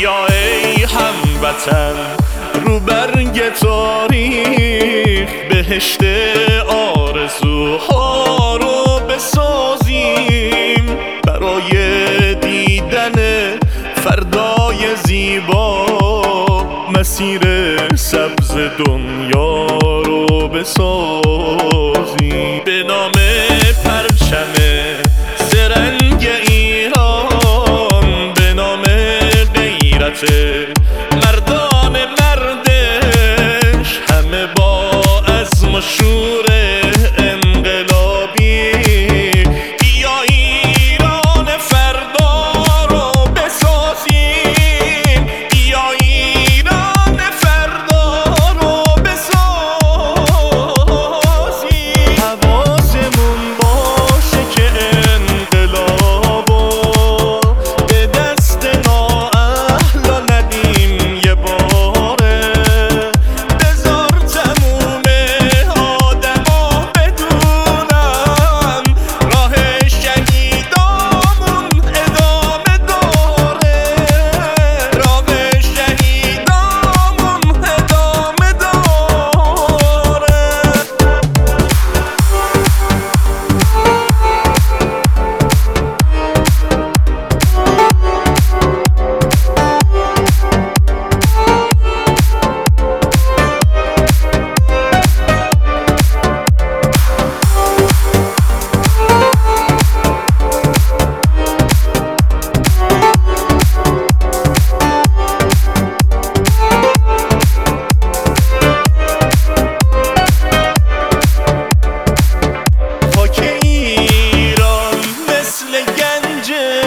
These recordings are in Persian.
بیا ای هموطن رو برگ تاریخ بهشت آرزوها رو بسازیم برای دیدن فردای زیبا مسیر سبز دنیا رو بسازیم به نام پرچم زرنگ ایران به نام غیرت مردان مردش همه با عزم و شور انقلابی بیا ایران فردا رو بسازیم بیا ایران فردا رو بسازیم حواسمون باشه که انقلابو به دست نااهلا ندیم یه باره بذار تموم آدما بدونن راه شهیدامون ادامه داره راه شهیدامون ادامه داره خاک ایران مثل گنج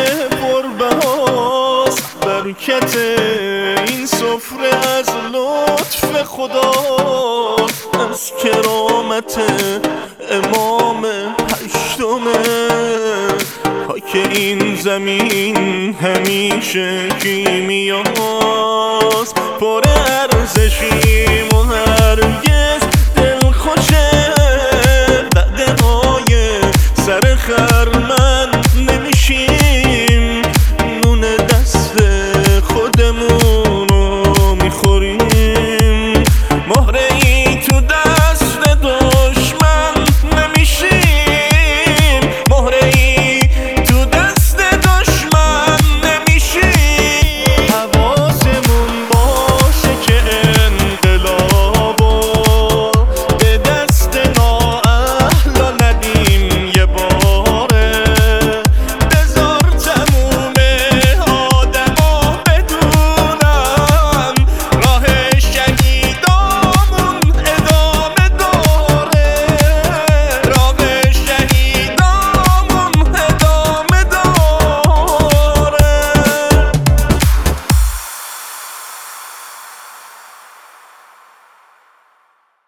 پربهاست برکت این سفره از لطف خداست از کرامت امام هشتمه خاک این زمین همیشه کیمیاست پر ارزشیم و هرگز